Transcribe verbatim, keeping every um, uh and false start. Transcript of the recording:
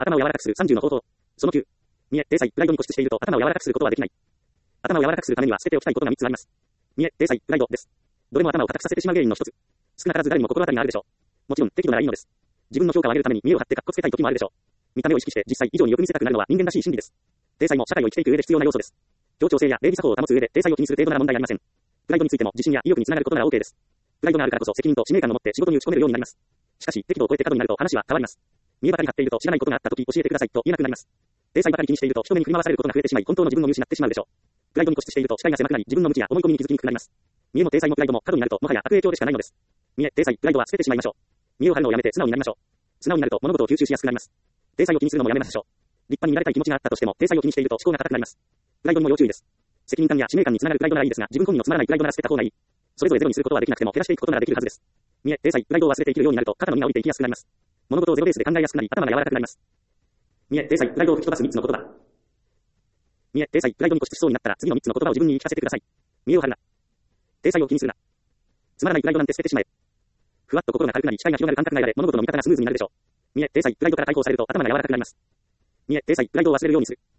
頭を柔らかくするさんじゅうの方法。そのきゅう。見え、体裁、プライドに固執していると頭を柔らかくすることはできない。頭を柔らかくするためには捨てておきたいことがみっつあります。見え、体裁、プライドです。どれも頭を固くさせてしまう原因の一つ。少なからず誰にも心当たりがあるでしょう。もちろん適度ならいいのです。自分の評価を上げるために見栄を張って格好つけたい時もあるでしょう。見た目を意識して実際以上によく見せたくなるのは人間らしい心理です。体裁も社会を生きていく上で必要な要素です。協調性や礼儀作法を保つ上で体裁を気にする程度なら問題ありません。プライドについても自信や意欲につながることなら OK です。プライドがあるからこそ責任と使命感を持って仕事に打ち込めるようになります。しかし適度を超えて過度になると話は変わります。見栄ばかり張っていると知らないことがあった時教えてくださいと言えなくなります。体裁ばかり気にしていると人目に振り回されることが増えてしまい本当の自分を見失ってしまうでしょう。プライドに固執していると視界が狭くなり自分の無知や思い込みに気づきにくくなります。見栄も体裁もプライドも過度になるともはや悪影響でしかないのです。見栄、体裁、プライドは捨ててしまいましょう。見栄を張るのをやめて素直になりましょう。素直になると物事を吸収しやすくなります。体裁を気にするのもやめましょう。立派になりたい気持ちがあったとしても体裁を気にしていると思考が硬くなります。プライドにも要注意です。責任感や使命感につながるプライドならいいですが自分本位のつまらないプライドなら捨てた方がいい。それぞれゼロにすることはできなくても減らしていくことならできるはずです。見栄、体裁、プライドを忘れて生きるようになると肩の荷が降りていきやすくなります。物事をゼロベースで考えやすくなり頭が柔らかくなります。見栄、体裁、プライドを吹き飛ばすみっつの言葉。見栄、体裁、プライドに固執しそうになったら次のみっつの言葉を自分に言い聞かせてください。見栄を張るな。体裁を気にするな。つまらないプライドなんて捨ててしまえ。ふわっと心が軽くなり視界が広がる感覚が得られ物事の見方がスムーズになるでしょう。見栄、体裁、プライドから解放されると頭が柔らかくなります。見栄、体裁、プライドを忘れるようにする。